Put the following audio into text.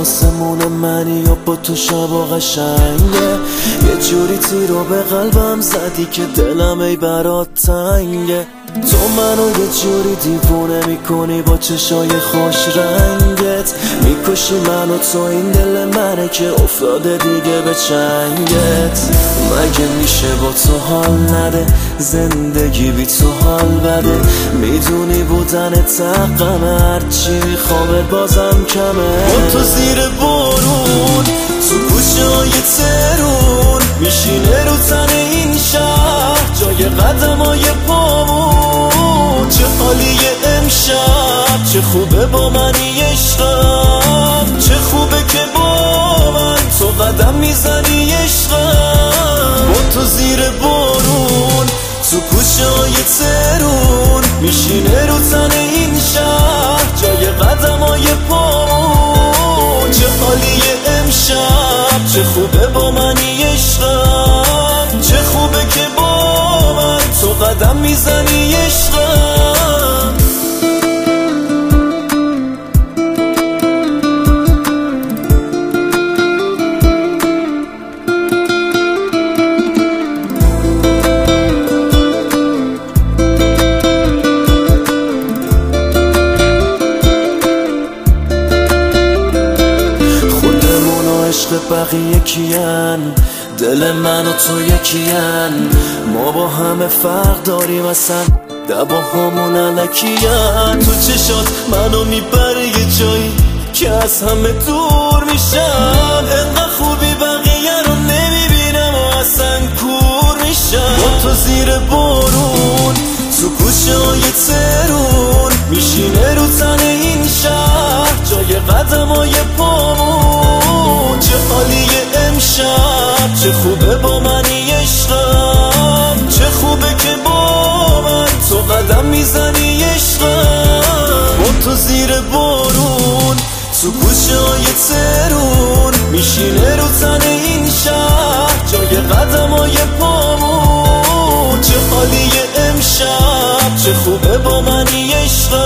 آسمون منی و با تو شب و قشنگه. یه جوری تیرو به قلبم زدی که دلم ای برات تنگه. تو منو یه جوری دیوونه میکنی با چشای خوش رنگت. میکشی منو تو، این دل منه که افتاده دیگه به چنگت. مگه میشه با تو حال نده، زندگی بی تو حال بده. میدونی بودن تقمه، هرچی میخوامه بازم کمه. با تو زیر بارون تو گوشه های ترون میشینه رو تن این شهر جای قدم های پامون. چه حالیه امشب، چه خوبه با منی عشقم. چه خوبه که با من تو قدم میزنی عشقم. با تو زیر بارون تو کوچه های ترون میشینه رو تن این شهر جای قدم های پامون. چه حالیه امشب، چه خوبه با منی عشقم. چه خوبه که با من تو قدم میزنی عشقم. بقیه کیان؟ دل من و تو یکیان. ما با همه فرق داریم اصلا، دباهامون علکیان. تو چشات منو میبره یه جایی که از همه دور میشم. انقدر خوبی بقیه رو نمیبینم و اصلا کور میشم. با تو زیر بارون تو گوشه های ترون میشینه رو تن این شهر جای قدم های پامون. چه حالیه امشب، چه خوبه با منی عشقم. چه خوبه که با من تو قدم میزنی عشقم. با تو زیر بارون تو گوشه های ترون میشینه رو تن این شهر جای قدم های پامون. چه حالیه امشب، چه خوبه با منی عشقم.